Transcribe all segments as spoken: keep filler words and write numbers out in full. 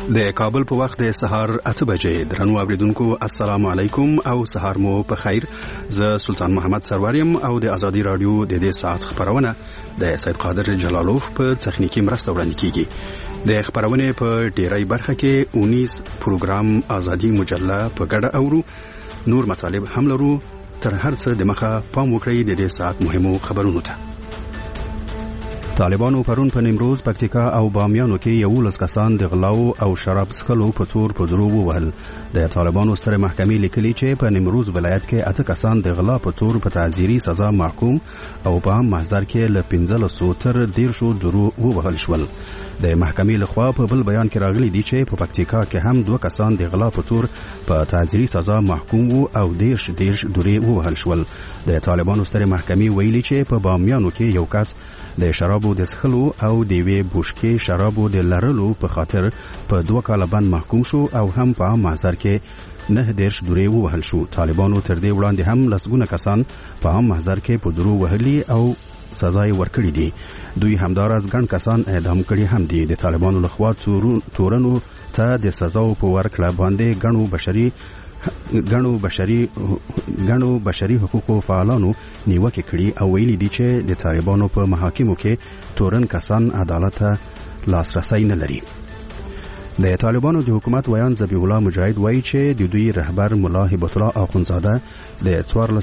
د کابل په وخت د سهار اته بجې درنو اوریدونکو السلام علیکم او سهار مو په خیر. زه سلطان محمد سروریم او د ازادي رادیو د دې ساعت خبرونه د سید قادر جلالوف په تخنیکی مرسته وړاندې کیږي. د خبرونه په ډیری برخه کې اونیس پروګرام ازادي مجله په ګډه اورو، نور مطالب هم لرو. تر هر څه د مخه پام وکړئ د دې ساعت مهمو خبرونو ته. طالبانو پرون په نیمروز، پکتیکا او بامیانو کې یولس کسان د غلاو او شراب څښلو په تور په دروغ ووهل. د طالبانو ستره محکمې لیکلي چې په نیمروز ولایت کې اته کسان د غلا په تور په تعزیري سزا محکوم او په عام محضر کې له پنځلسو تر دیرشو دروغ ووهل شول. د محکمې لخوا په بل بیان کې راغلي دي چې په پکتیکا کې هم دوه کسان د غلا په تور په تعزیري سزا محکوم وو او دیرش دیرش دروغ ووهل شول. د طالبانو ستره محکمې ویلي چې په بامیانو کې یو کس د شرابو د څښلو او د وی بوشکې شرابو د لرلو په خاطر په دوه کاله بند محکوم شو او هم په عام محضر کې نه دیرش دورې ووهل شو. طالبانو تر دې وړاندې هم لسګونه کسان په عام محضر کې په درو وهلي او سزا یې ورکړي دي. دوی همداراز ګڼ کسان اعدام کړي هم دي. د طالبانو لخوا تورنو ته د سزاو په ورکړه باندې ګڼو بشري ګڼو بشري ګڼو بشري حقوقو فعالانو نیوکه کړي او ویلي دي چې د طالبانو په محاکمو کې تورن کسان عدالت ته لاسرسي نه لري. د طالبانو د حکومت ویان ذبیح الله مجاهد وایي چې د دوی رهبر مولا هبت الله اخونزاده د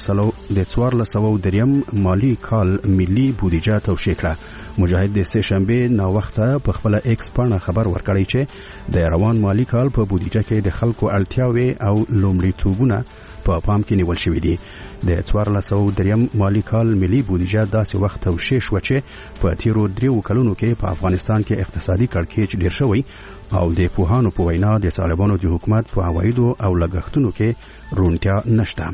څوارلس سوه دریم مالی کال ملي بودیجه توشیح کړه. مجاهد د سه شنبه نا وخته په خپل ایکس باندې خبر ورکړی چې د روان مالی کال په بودیجه کې د خلکو اړتیاوې او لومړیتوبونه په پام کې نیول شوی دي. د څوارلس سوه دریم مالی کال ملي بودیجه داسې وخت توشیح شو چې په تیرو دریو کلونو کې په افغانستان کې اقتصادي کړکېچ ډیر شوی او د پوهانو په وینا د طالبانو د حکومت په عوایدو او لګښتونو کې رونتیا نشته.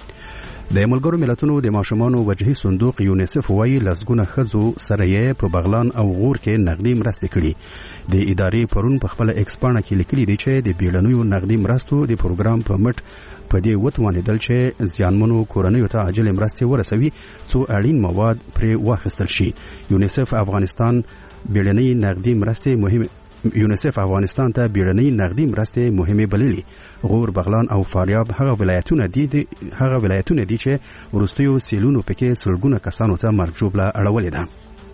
د ملګرو ملتونو د ماشومانو وجهي صندوق یونیسف وایي لسګونه ښځو سره یې په بغلان او غور کې نقدي مرستې کړي. د ادارې پرون په خپل ایکس باندې کې لیکلي دي چې د بیړنیو نقدي مرستو د پروګرام په مټ په دې وتوانېدل چې زیانمنو کورنیو ته عاجل مرستې ورسوي څو اړین مواد پرې واخیستل شي. یونیسف افغانستان بیړنۍ نقدي مرستې مهمه یونیسف افغانستان ته بیړنۍ نقدي مرستې مهمه بللي. غور، بغلان او فاریاب هغه ولایتونه دي هغه ولایتونه دي چې وروستیو سیلونو پکې سلګونه کسانو ته مرګ ژوبله اړولې ده.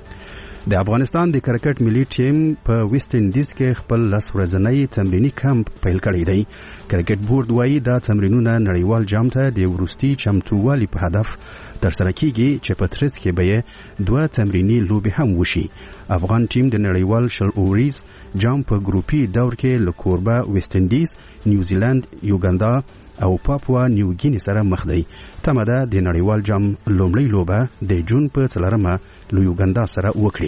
د افغانستان د کرکټ ملي ټیم په ویسټ انډیز کې خپل لس ورځنی تمرینی کمپ پیل کړی دی. کرکټ بورډ وایي دا تمرینونه نړیوال جام ته د وروستي چمتووالي په هدف ترسره کیږي چې په ترڅ کې به دوه تمرینی لوبې هم وشي. افغان ټیم د نړیوال شل اوریز جام په ګروپي دور کې له کوربه ویسټ انډیز، نیوزیلند، یوګاندا او پاپوا نیو ګینی سره مخ دی. تمه ده د نړیوال جام لومړی لوبه د جون په څلورمه له یوګاندا سره وکړي.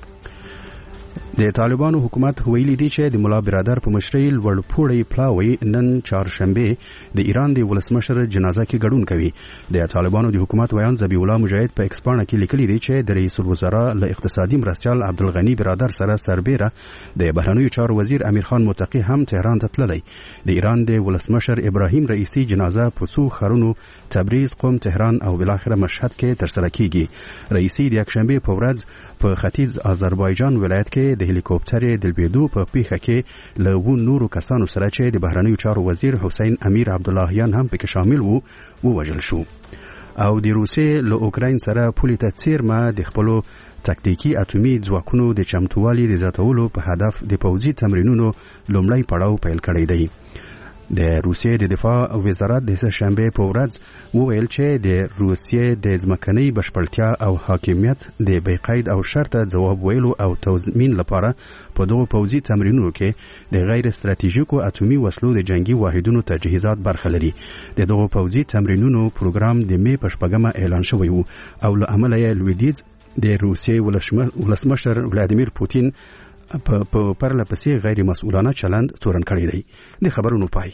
د طالبانو حکومت ویلي دی چې د مولا برادر په مشرۍ لوړپوړی پلاوی نن چهارشنبه د ایران د ولسمشر جنازه کې ګډون کوي. د طالبانو د حکومت ویان ذبیح الله مجاهد په ایکس باندې کې لیکلي دی چې د رئیس الوزرا له اقتصادي مرستیال عبدالغنی برادر سره سربیره د بهرنیو چارو وزیر امیر خان متقی هم تهران ته تللی. د ایران د ولسمشر ابراهیم رئیسی جنازه په څو ښارونو تبریز، قم، تهران او بالاخره مشهد کې ترسره کیږي. رئیسی د یکشنبه په ورځ په ختیځ آذربایجان ولایت کې د هلیکوپټر د لویدو په پیښه کې له و نورو کسانو سره چې د بهرنیو چارو وزیر حسین امیر عبداللهیان هم پکې شامل وو ووژل شو. او د روسیې له اوکراین سره پولې ته څیرمه د خپلو تکتیکي اټومي ځواکونو د چمتووالي د زیاتولو په هدف د پوځي تمرینونو لومړی پړاو پیل کړی دی. د روسیې د دفاع وزارت د سه شنبه په ورځ وویل چې د روسیې د ځمکنۍ بشپړتیا او حاکمیت د بېقید او شرطه ځواب ویلو او تضمین لپاره په دغو پوځي تمرینونو کې د غیر استراتیژیکو اټومي وسلو د جنگي واحدونو تجهیزات برخه لري. د دغو پوځي تمرینونو پروګرام د می په شپږمه اعلان شوی و او له امله یې لویدیځ د روسیې ولسمشر ولادیمیر پوتین په پرله پسې غیر مسؤلانه چلند تورن کړی دی. د خبرونو پای.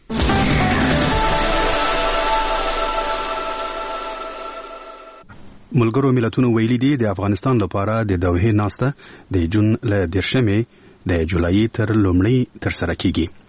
ملګرو ملتونو ویلي دي د افغانستان لپاره د دوحې ناسته د جون له دیرشمې د جولای تر لومړۍ ترسره کیږي.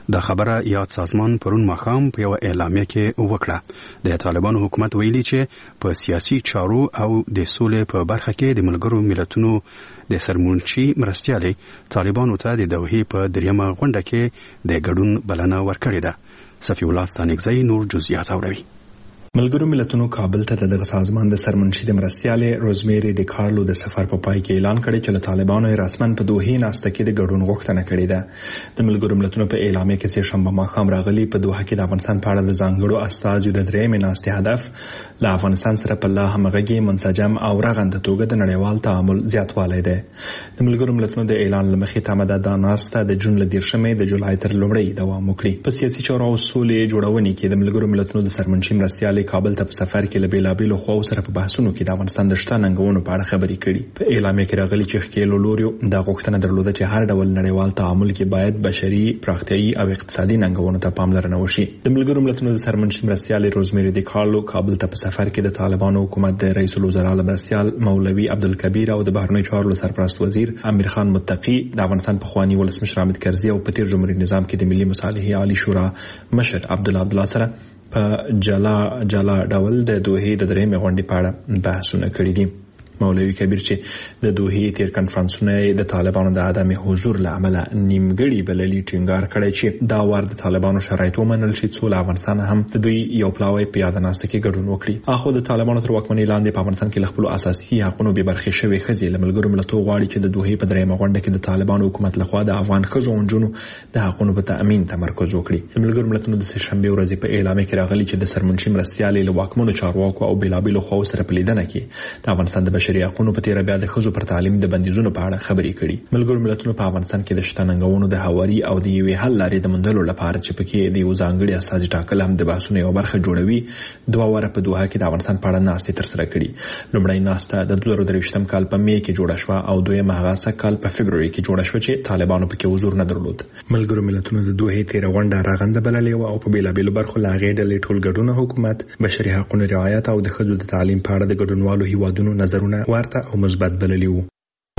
د خبره یاد سازمان پرون ماښام په یو اعلامیه کې وکړه. د طالبانو حکومت ویلي چې په سیاسي چارو او د سولې په برخه کې د ملګرو ملتونو د سرمنشي مرستیالې طالبانو ته د دوحې په دریمه غونډه کې د ګډون بلنه ورکړې ده. صفی الله ستانکزی نور جزئیات اوري. ملګرو ملتونو کابل ته د سازمان د سرمنشي د مرستیالې روزمیری ډی کارلو د سفر په پای کې اعلان کړی چې له طالبانو رسمن په دوحې ناسته کې د ګډون غوښتنه کړې ده. د ملګرو ملتونو په اعلامیه کې چې شنبه ماښام راغلی په دوحه کې د افغانستان په اړه د ځانګړو استازو د درېیمې ناستې هدف له افغانستان سره په لا همغږي منسجم او رغنده توګه د نړیوال تعامل زیاتوالی دی. د ملګرو ملتونو د اعلان لمخې تمه د ناسته د جون ل دیرشمې د جولای تر لومړۍ دوام وکړي. په سیاسي چارو او سولې جوړونې کې د ملګرو ملتونو د سرمنشي مرستیالې کابل ته په سفر کې له بیلابیلو خواو سره په بحثونو کې د افغانستان د شته ننګونو په اړه خبرې کړي. په اعلامیه کې راغلي چې ښکېلو لوریو دا غوښتنه درلوده چې هر ډول نړیوال تعامل کې باید بشري، پراختیایي او اقتصادي ننګونو ته پاملرنه وشي. د ملګرو ملتونو د سرمنشي مرستیال روزمیری ډی کارلو کابل ته په سفر کې د طالبانو حکومت د رئیس الوزرا مرستیال مولوي عبدالکبیر او د بهرنیو چارو سرپرست وزیر امیر خان متقی، د افغانستان پخوانی ولسمشر حامد کرزي او په تیر جمهوریت نظام کې د ملي مصالحې عالی شورا مشر عبدالله عبدالله سره په جلا جلا ډول د دوحې د درېیمې غونډې په اړه بحثونه کړي دي. مولوي کبیر چې د دوحې تیر کنفرانسونه د طالبانو د عدم حضور له امله نیمګړي بللي ټینګار کړی چې دا وار د طالبانو شرایط ومنل شي څو له افغانستان هم د دوی یو پلاوی په یاد ناسته کې ګډون وکړي. اخو د طالبانو تر واکمنۍ لاندې په افغانستان کې له خپل اساسي حقوقو بې برخې شوې ښځې له ملګرو ملتونو غواړي چې د دوحې په درېیمه غونډه کې د طالبانو حکومت لخوا د افغان ښځو او نجونو د حقوقو په تأمین تمرکز وکړي. د ملګرو ملتونو د سهشنبه ورځې په اعلامیه کې راغلي چې د سرمنشي مرستیالې له واکمنو چارواکو او بیلابیلو خواو سره په لیدنه کې د افغانستان د بشري حقوقو په تیر بیا د ښځو پر تعلیم د بندیزونو په اړه خبرې کړي. ملګرو ملتونو په افغانستان کې د شته ننګونو د هواري او د یوې حل لارې د موندلو لپاره چې پکې د یو ځانګړي استازي ټاکل هم د بحثونو یوه برخه جوړوي دوه واره په دوحه کې د افغانستان په اړه ناستې ترسره کړي. لومړۍ ناسته د دوه زره درویشتم کال په می کې جوړه شوه او دویمه هغه سږ په فبروري کې جوړه شوه چې طالبانو پکې حضور نه درلود. ملګرو ملتونو د دوحې تیره غونډه رغنده بللې وه او په بیلابیلو برخو له هغې ډلې ټولګډونه حکومت، بشري حقوقو رعایت او د ښځو د تعلیم په اړه د ګډونوالو هیوادونو نظرونه ورته او مثبت بللي وو.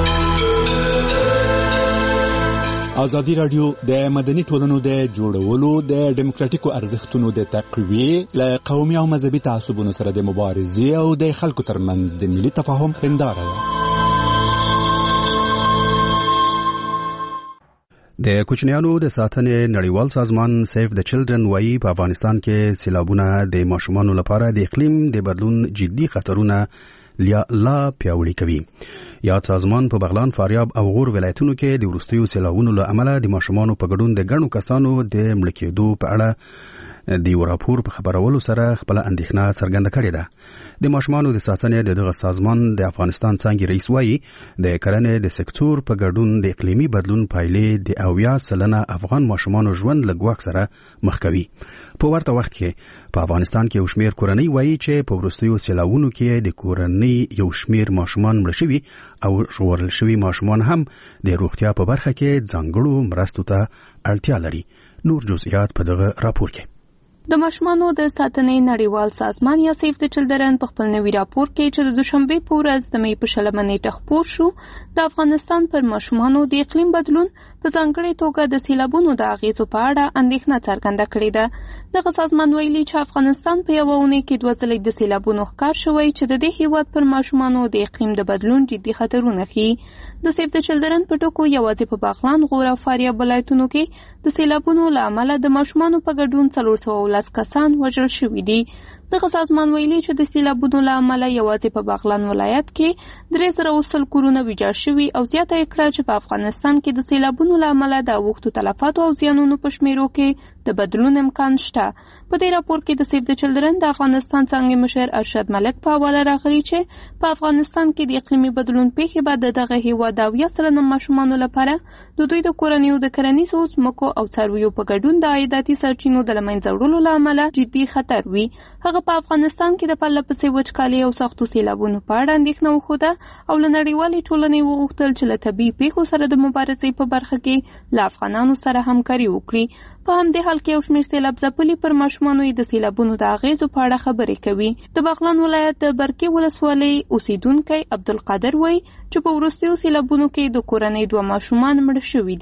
ازادي رادیو د مدني ټولنو د جوړولو، د ډیموکراټیکو ارزښتونو د تقویې، له قومي او مذهبي تعصبونو سره د مبارزې او د خلکو ترمنځ د ملي تفاهم هنداره ده. د کوچنیانو د ساتنې نړیوال سازمان سیف د چلډرن وايي په افغانستان کې سیلابونه د ماشومانو لپاره د اقلیم د بدلون جدي خطرونه لا پیاوړي کوي. یاد سازمان په بغلان، فاریاب او غور ولایتونو کې د وروستیو سیلابونو له امله د ماشومانو په ګډون د ګڼو کسانو د مړه کېدو په اړه د یو راپور په خبرولو سره خپل اندېښنه څرګنده کړې ده. د ماشومانو د ساتنې د دغه سازمان د افغانستان څانګې رئیس وايي د کرنې د سکتور په ګډون د اقلیمي بدلون پایلې د اویا سلنه افغان ماشومانو ژوند له ګواښ سره مخ کوي. په ورته وخت کې په افغانستان کې یو شمیر کورنۍ وایي چې په وروستیو سیلابونو کې د کورنۍ یو شمیر ماشومان مړه شوي او ژغورل شوي ماشومان هم د روغتیا په برخه کې ځانګړو مرستو ته اړتیا لري. نور جزئیات په دغه راپور کې. د ماشومانو د ساتنې نړیوال سازمان یا سیف د چلډرن په خپل نوي راپور کې چې د دوشنبه په ورځ د مې په شلمه نیټه خپور شو، د افغانستان پر ماشومانو د اقلیم بدلون په ځانګړې توګه د سیلابونو د اغیزو په اړه اندېښنه څرګنده کړې ده. دغه سازمان ویلي چې افغانستان په یوه اونۍ کې دوه ځلې د سیلابونو ښکار شوی چې د دې هیواد پر ماشومانو د اقلیم د بدلون جدي خطرونه ښيي. د سیف د چلډرن په ټکو یوازې په بغلان، غور او فاریاب ولایتونو کې د سیلابونو له امله د ماشومانو په ګډون څلور سوه ولس کسان وژل شوي دي. دغه سازمان ویلي چې د سیلابونو له امله یوازې په بغلان ولایت کې درې زره اوسل کورونه ویجاړ شوي او زیاته یې کړه چې په افغانستان کې د سیلابونو له امله د اوښتو تلفاتو او زیانونو په شمیرو کې د بدلون امکان شته. په دې راپور کې د سیف د چلډرن د افغانستان څانګې مشر ارشد ملک په حواله راغلي چې په افغانستان کې د اقلیمي بدلون پیښې به د دغه هیواد د اویا سلنه ماشومانو لپاره د دوی د کورنیو د کرنیزو ځمکو او څارویو په ګډون د عایداتي سرچینو د له منځه وړلو له امله جدي خطر وي. هغه په افغانستان کې د پرله پسې وچکالۍ او سختو سیلابونو په اړه اندېښنه وښوده او له نړیوالې ټولنې وغوښتل چې له طبیعي پیښو سره د مبارزې په برخه کې له افغانانو سره همکاري وکړي. په همدې حال کې یو شمېر سیلاب ځپلي پر ماشومانو یې د سیلابونو د اغیزو په اړه خبرې کوي. د بغلان ولایت د برکې ولسوالۍ اوسیدونکی عبدالقادر وایي چې په وروستیو سیلابونو کې د کورنۍ دوه ماشومان مړه شوي دي.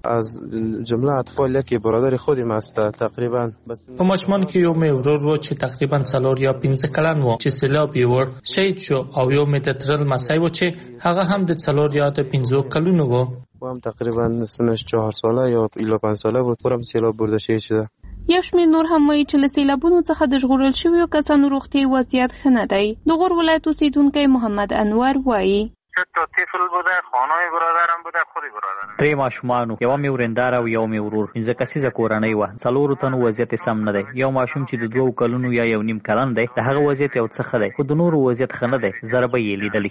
از جمله اطفال یکی برادر خودم است تقریبا. په ماشومان کې یو مې ورور و چې تقریبا څلور یا پنځه کلن و چې سیلاب یې ور شهید شو او یو مې د ترل مسای و چې هغه هم د څلور یا د پنځو کلونو و و هم تقریبا سنش چهار ساله یا الی پنج ساله بود. پرم سیلاب برده شهید شده. یو شمېر نور هم وایي چې له سیلابونو څخه د ژغورل شویو کسانو روغتیایي وضعیت ښه نه دی. د غور ولایت اوسیدونکی محمد انور وایي تا طفل بوده، خانه برادرم بوده، خودی برادرم. درې ماشومانو، یو مې ورندار او یو مې ورور. پنځه کسیزه کورنۍ وه. څلورو تنو وضعیت سم نه دی. یو ماشوم چې د دوو کلونو یا یو نیم کلن دی، د هغه وضعیت یو څه ښه دی، خو د نورو وضعیت ښه نه دی. ضربه یې لیدلې.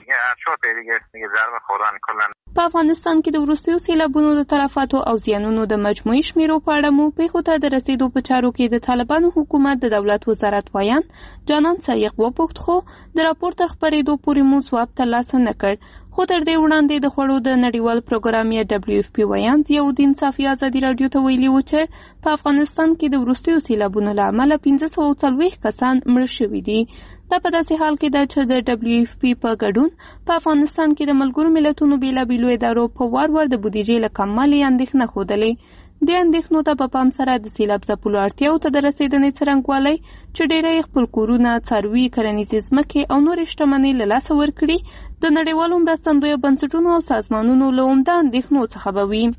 په افغانستان کې د وروستیو سیلابونو د تلفاتو او زیانونو د مجموعي شمیرو په اړه مو پیښو ته د رسیدو په چارو کې د طالبانو حکومت د دولت وزارت وایان جانان صریح وپوښت، خو د راپور تر خپرېدو پورې مو ځواب ترلاسه نه کړ. خو تر دې وړاندې د خوړو د نړیوال پروګرام یا دبلیو اف پی وایان ضیاءالدین صافي ازادي راډیو ته ویلي و چې په افغانستان کې د وروستیو سیلابونو له امله پنځه سوه څلوېښت کسان مړه شوي دي. دا په داسې حال کې ده چې د دبلیو اف پی په ګډون په افغانستان کې د ملګرو ملتونو بېلابېلو ادارو په وار وار د بودیجې له کموالي اندېښنه ښودلې. د اندېښنو ته په پام سره د سیلاب ځپلو اړتیاو ته د رسېدنې څرنګوالی چې ډېری خپل کورونه، څاروي، کرنیزې ځمکې او نورې شتمنۍ له لاسه ورکړي د نړیوالو مرستندویه بنسټونو او سازمانونو له عمده اندېښنو څخه به وي.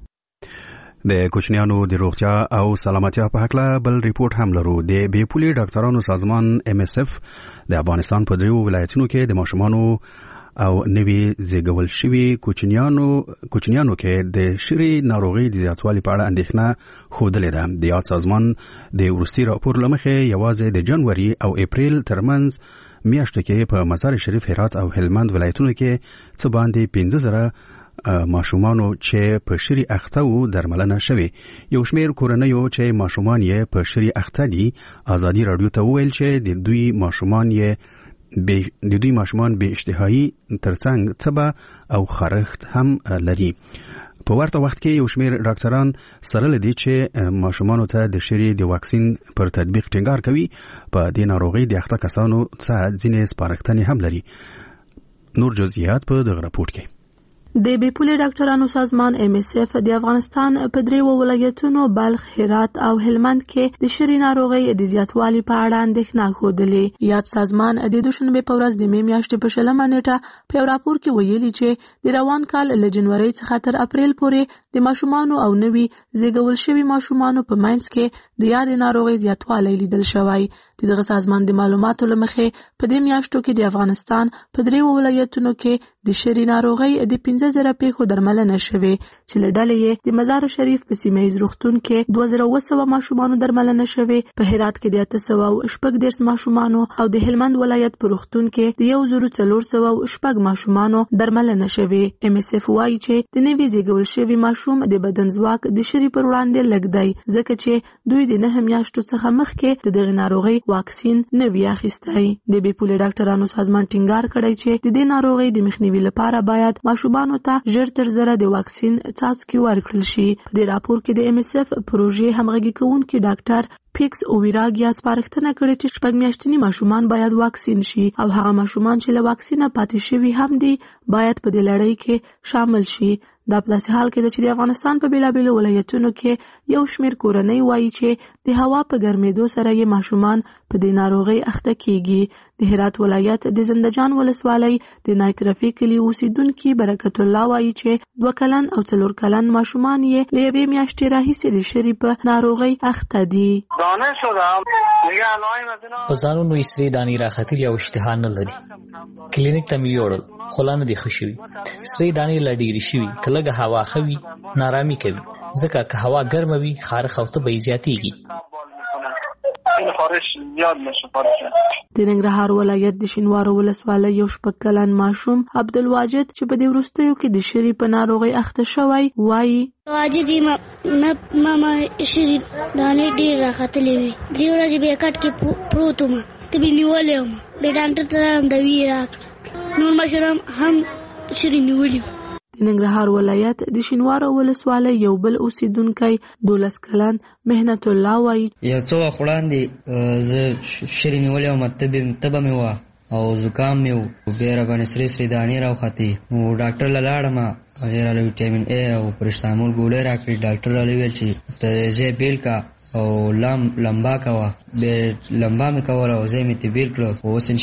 د کوچنیانو د روغتیا او سلامتیا په هکله بل ریپورت هم لرو. د بې پولې ډاکټرانو سازمان ام اس اف د افغانستان په دریو ولایتونو کې د ماشومانو او نوي زیږول شوي کوچنیانو کوچنیانو کې د شری ناروغي د زیاتوالي په اړه اندېښنه ښودلې ده. د یاد سازمان د وروستي راپور له مخې یوازې د جنوري او اپریل ترمنځ میاشتو کې په مزار شریف، هرات او هلمند ولایتونو کې څه باندې پنځه زره ماشومانو چې په شری اخته وو درملنه شوي. یو شمېر کورنیو چې ماشومان یې په شری اخته دي ازادي راډیو ته وویل چې د دوی ماشومان یې د دوی ماشومان به اشتهایی ترڅنګ څه او خارښت هم لري. په ورته وخت کې یو شمېر ډاکټران سره لدی چې ماشومانو ته د شری د واکسین پر تطبیق ټینګار کوي. په دې ناروغي د اخته کسانو څخه ځینې سپارښتنې هم لري. نور جزئیات په دغه راپور کې. د بې پولې ډاکټرانو سازمان ام اس اف د افغانستان په دریو ولایتونو بلخ، هرات او هلمند کې د شری ناروغۍ د زیاتوالي په اړه اندېښنه ښودلې. یاد سازمان د دوشنبې په ورځ د مې میاشتې په شلمه نیټه په یو راپور کې ویلي چې د روان کال له جنورۍ څخه تر اپریل پورې د ماشومانو او نوي زیږول شوي ماشومانو په منځ کې د یاد ناروغۍ زیاتوالی لیدل شوی. دغه سازمان د معلوماتو له مخې په دې میاشتو کې د افغانستان په دریو ولایتونو کې د شری ناروغۍ د پنځه زره پیښو درملنه شوې چې له ډلې یې د مزار شریف په سیمه ییز روغتون کې دوه زره اوه سوه ماشومانو درملنه شوې، په هرات کې د اته سوه او شپږ دېرش ماشومانو او د هلمند ولایت په روغتون کې د یو زرو څلور سوه او شپږ ماشومانو درملنه شوې. ام اس اف وایي چې د نوي زیږول شوي ماشوم د بدن ځواک د شری پر وړاندې لږ دی، ځکه چې دوی د نهه میاشتو څخه مخکې د دغې ناروغۍ واکسین نه وي اخیستی. د بې پولې ډاکټرانو سازمان ټینګار کړی چې د دې ناروغۍ د مخنیوي لپاره باید ماشومانو ته ژر تر ژره د واکسین څاڅکي ورکړل شي. په دې راپور کې د ام اس اف پروژې همغږي کوونکي ډاکټر پیکس اوویراګیا سپارښتنه کړې چې شپږ میاشتني ماشومان باید واکسین شي او هغه ماشومان چې له واکسینه پاتې شوي هم دي باید په دې لړۍ کې شامل شي. دا په داسې حال کې ده چې د افغانستان په بېلابېلو ولایتونو کې یو شمېر کورنۍ وایي چې د هوا په ګرمېدو سره یې ماشومان په دې ناروغۍ اخته کېږي. د هرات ولایت د زندهجان ولسوالۍ د نایترفي کلي اوسیدونکي برکت الله وایي چې دوه کلن او څلور کلن ماشومان یې له یوې میاشتې راهیسې د شری په ناروغۍ اخته دي. په ځانونو یې سرې دانې راختلي او اشتها نه لري. کلینیک ته مې یوړل خو لا نه دي ښه شوي. سرې دانې لا ډېرې شوي، که لږه هوا ښه وي نارامي کوي، ځکه که هوا ګرمه وي خارښ او تبه یې زیاتېږي. د ننګرهار ولایت د شینوارو ولسوالۍ یو شپږ کلن ماشوم عبدالواجد چې په دې وروستیو کې د شری په ناروغۍ اخته شوی وایي واجد ما ما شری دانې ډېرې راختلې وې، درې ورځې به یې کټ کې پروت وم، تبې نیولې وم، بیا ډاکټر ته لاړم دوی یې راکړه، نور ماشومان هم شری نیولي وو. د ننګرهار ولایت د شینوارو ولسوالۍ یو بل اوسیدونکی دولس کلن مهنت الله وایي یو څو وخت وړاندې زه شری نیولې وم، تبه مې وه او زکام مې و بیا راباندې سرې سرې دانې راوختې نو ډاکټر له لاړم هغې راله ویټامین ای او پرسټامول ګولۍ راکړې ډاکټر راله وویل چې ته ځای بیل کا او لم لمبا کوه بیا لمبا مې کوله او ځای مې ترې بیل کړه خو اوس